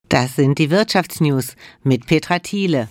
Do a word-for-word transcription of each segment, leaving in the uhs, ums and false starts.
Das sind die Wirtschaftsnews mit Petra Thiele.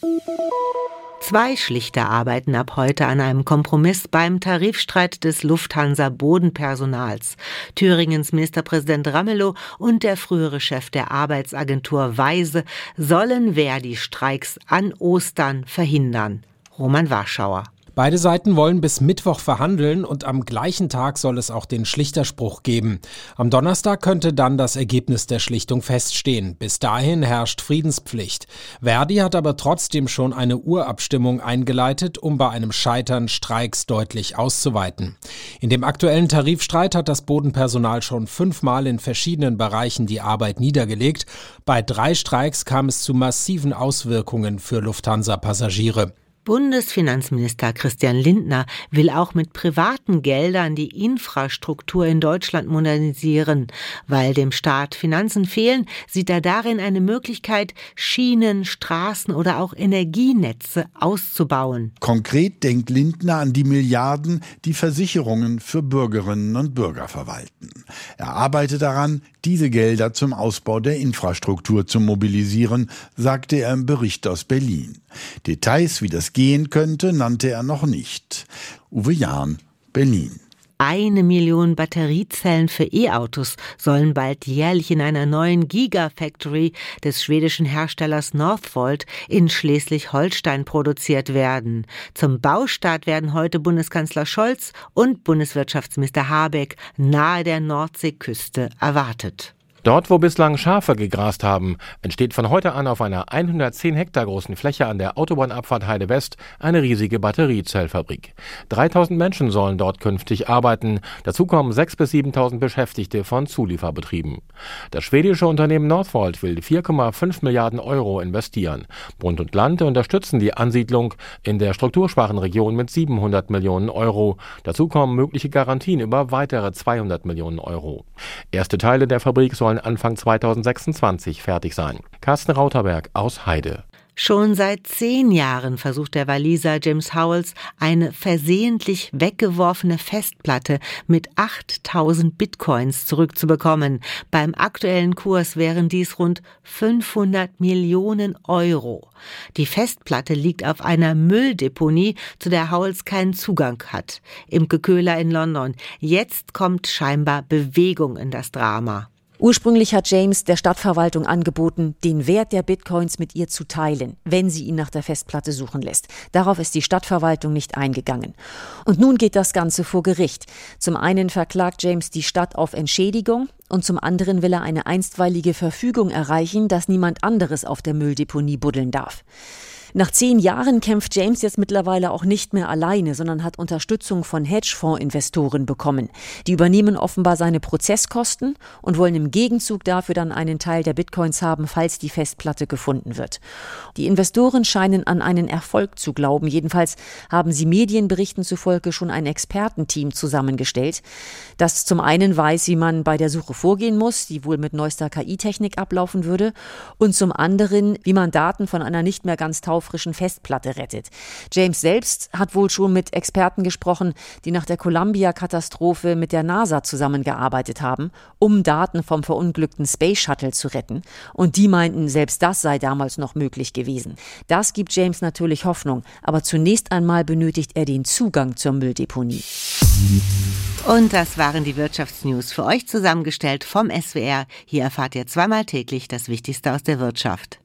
Zwei Schlichter arbeiten ab heute an einem Kompromiss beim Tarifstreit des Lufthansa-Bodenpersonals. Thüringens Ministerpräsident Ramelow und der frühere Chef der Arbeitsagentur Weise sollen Verdi-Streiks an Ostern verhindern. Roman Warschauer. Beide Seiten wollen bis Mittwoch verhandeln und am gleichen Tag soll es auch den Schlichterspruch geben. Am Donnerstag könnte dann das Ergebnis der Schlichtung feststehen. Bis dahin herrscht Friedenspflicht. Verdi hat aber trotzdem schon eine Urabstimmung eingeleitet, um bei einem Scheitern Streiks deutlich auszuweiten. In dem aktuellen Tarifstreit hat das Bodenpersonal schon fünfmal in verschiedenen Bereichen die Arbeit niedergelegt. Bei drei Streiks kam es zu massiven Auswirkungen für Lufthansa-Passagiere. Bundesfinanzminister Christian Lindner will auch mit privaten Geldern die Infrastruktur in Deutschland modernisieren. Weil dem Staat Finanzen fehlen, sieht er darin eine Möglichkeit, Schienen, Straßen oder auch Energienetze auszubauen. Konkret denkt Lindner an die Milliarden, die Versicherungen für Bürgerinnen und Bürger verwalten. Er arbeitet daran, diese Gelder zum Ausbau der Infrastruktur zu mobilisieren, sagte er im Bericht aus Berlin. Details, wie das gehen könnte, nannte er noch nicht. Uwe Jahn, Berlin. Eine Million Batteriezellen für E-Autos sollen bald jährlich in einer neuen Gigafactory des schwedischen Herstellers Northvolt in Schleswig-Holstein produziert werden. Zum Baustart werden heute Bundeskanzler Scholz und Bundeswirtschaftsminister Habeck nahe der Nordseeküste erwartet. Dort, wo bislang Schafe gegrast haben, entsteht von heute an auf einer hundertzehn Hektar großen Fläche an der Autobahnabfahrt Heide West eine riesige Batteriezellfabrik. dreitausend Menschen sollen dort künftig arbeiten. Dazu kommen sechstausend bis siebentausend Beschäftigte von Zulieferbetrieben. Das schwedische Unternehmen Northvolt will vier Komma fünf Milliarden Euro investieren. Bund und Land unterstützen die Ansiedlung in der strukturschwachen Region mit siebenhundert Millionen Euro. Dazu kommen mögliche Garantien über weitere zweihundert Millionen Euro. Erste Teile der Fabrik sollen Anfang zweitausendsechsundzwanzig fertig sein. Carsten Rauterberg aus Heide. Schon seit zehn Jahren versucht der Waliser James Howells, eine versehentlich weggeworfene Festplatte mit achttausend Bitcoins zurückzubekommen. Beim aktuellen Kurs wären dies rund fünfhundert Millionen Euro. Die Festplatte liegt auf einer Mülldeponie, zu der Howells keinen Zugang hat. Imke Köhler in London. Jetzt kommt scheinbar Bewegung in das Drama. Ursprünglich hat James der Stadtverwaltung angeboten, den Wert der Bitcoins mit ihr zu teilen, wenn sie ihn nach der Festplatte suchen lässt. Darauf ist die Stadtverwaltung nicht eingegangen. Und nun geht das Ganze vor Gericht. Zum einen verklagt James die Stadt auf Entschädigung und zum anderen will er eine einstweilige Verfügung erreichen, dass niemand anderes auf der Mülldeponie buddeln darf. Nach zehn Jahren kämpft James jetzt mittlerweile auch nicht mehr alleine, sondern hat Unterstützung von Hedgefonds-Investoren bekommen. Die übernehmen offenbar seine Prozesskosten und wollen im Gegenzug dafür dann einen Teil der Bitcoins haben, falls die Festplatte gefunden wird. Die Investoren scheinen an einen Erfolg zu glauben. Jedenfalls haben sie Medienberichten zufolge schon ein Expertenteam zusammengestellt, das zum einen weiß, wie man bei der Suche vorgehen muss, die wohl mit neuester K I-Technik ablaufen würde, und zum anderen, wie man Daten von einer nicht mehr ganz taufrischen Festplatte rettet. James selbst hat wohl schon mit Experten gesprochen, die nach der Columbia-Katastrophe mit der NASA zusammengearbeitet haben, um Daten vom verunglückten Space Shuttle zu retten. Und die meinten, selbst das sei damals noch möglich gewesen. Das gibt James natürlich Hoffnung, aber zunächst einmal benötigt er den Zugang zur Mülldeponie. Und das waren die Wirtschaftsnews für euch zusammengestellt vom S W R. Hier erfahrt ihr zweimal täglich das Wichtigste aus der Wirtschaft.